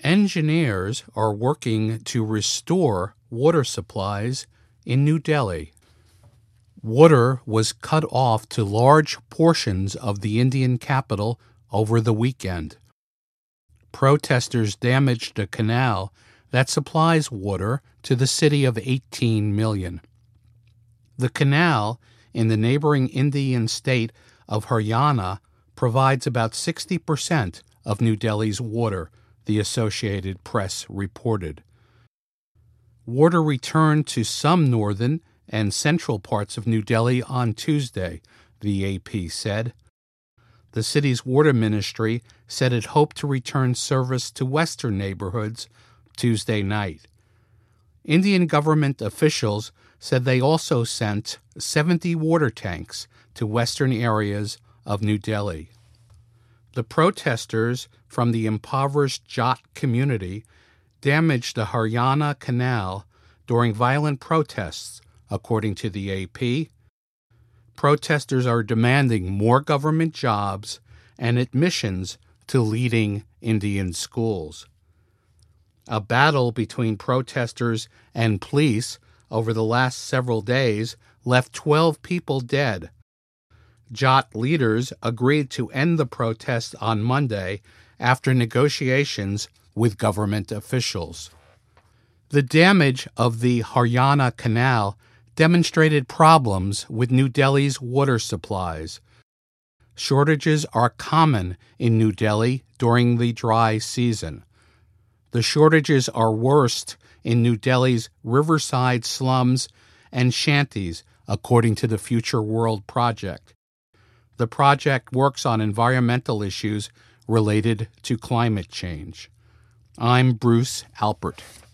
Engineers are working to restore water supplies in New Delhi. Water was cut off to large portions of the Indian capital over the weekend. Protesters damaged a canal that supplies water to the city of 18 million. The canal in the neighboring Indian state of Haryana provides about 60% of New Delhi's water, the Associated Press reported. Water returned to some northern and central parts of New Delhi on Tuesday, the AP said. The city's water ministry said it hoped to return service to western neighborhoods Tuesday night. Indian government officials said they also sent 70 water tanks to western areas of New Delhi. The protesters from the impoverished Jat community damaged the Haryana Canal during violent protests, according to the AP. Protesters are demanding more government jobs and admissions to leading Indian schools. A battle between protesters and police over the last several days left 12 people dead. Jat leaders agreed to end the protest on Monday after negotiations with government officials. The damage of the Haryana Canal demonstrated problems with New Delhi's water supplies. Shortages are common in New Delhi during the dry season. The shortages are worst in New Delhi's riverside slums and shanties, according to the Future World Project. The project works on environmental issues related to climate change. I'm Bruce Alpert.